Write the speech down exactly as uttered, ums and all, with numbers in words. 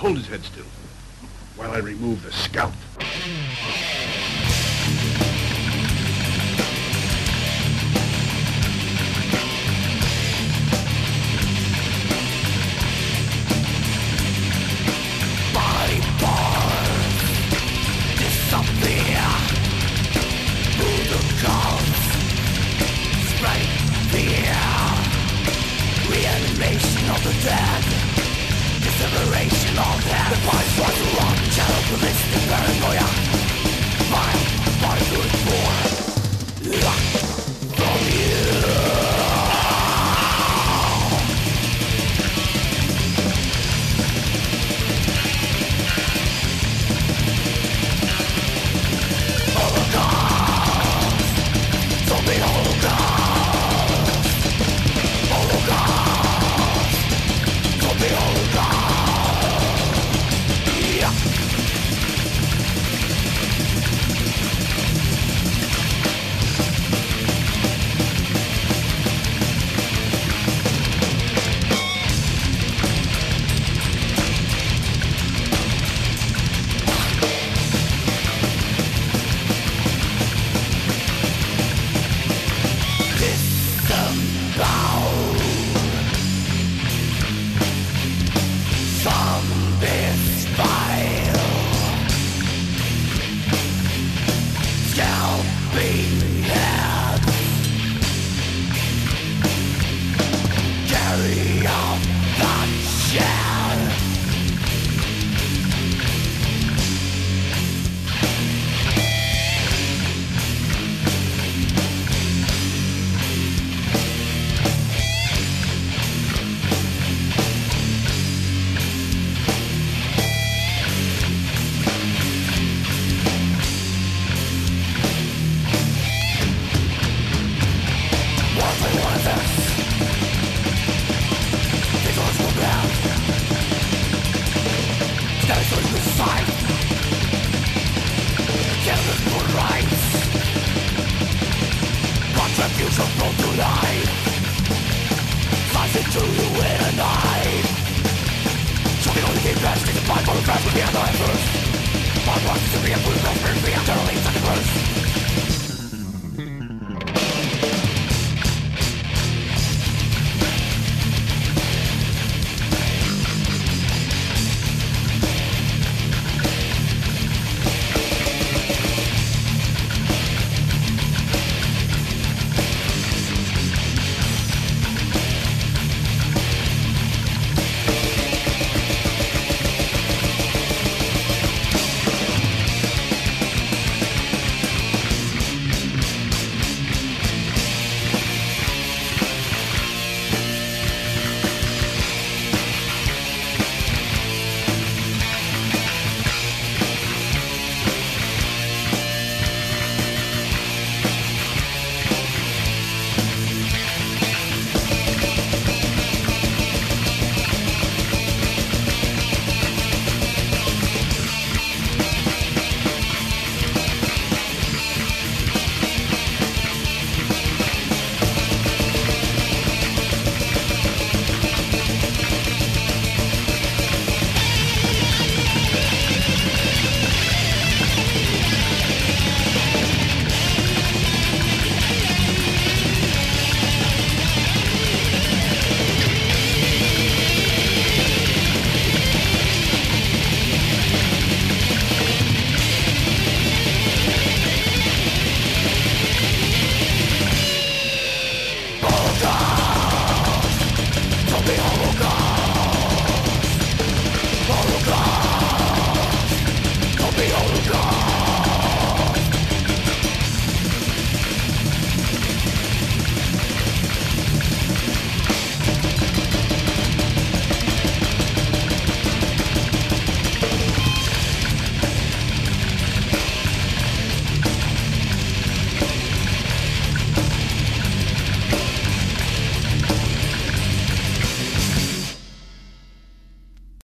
Hold his head still while I remove the scalp. Body parts disappear through the gulls, spread fear, reanimation of the dead, dissemination of them. The bodies want to run, shadow police, the paranoia, fire, body to explore, from you. Contribution from tonight, slicing to you in a knife. Choking on the game best, it's a fight for the fast with the other efforts. My box is to be a food, no spirit, be eternally second verse.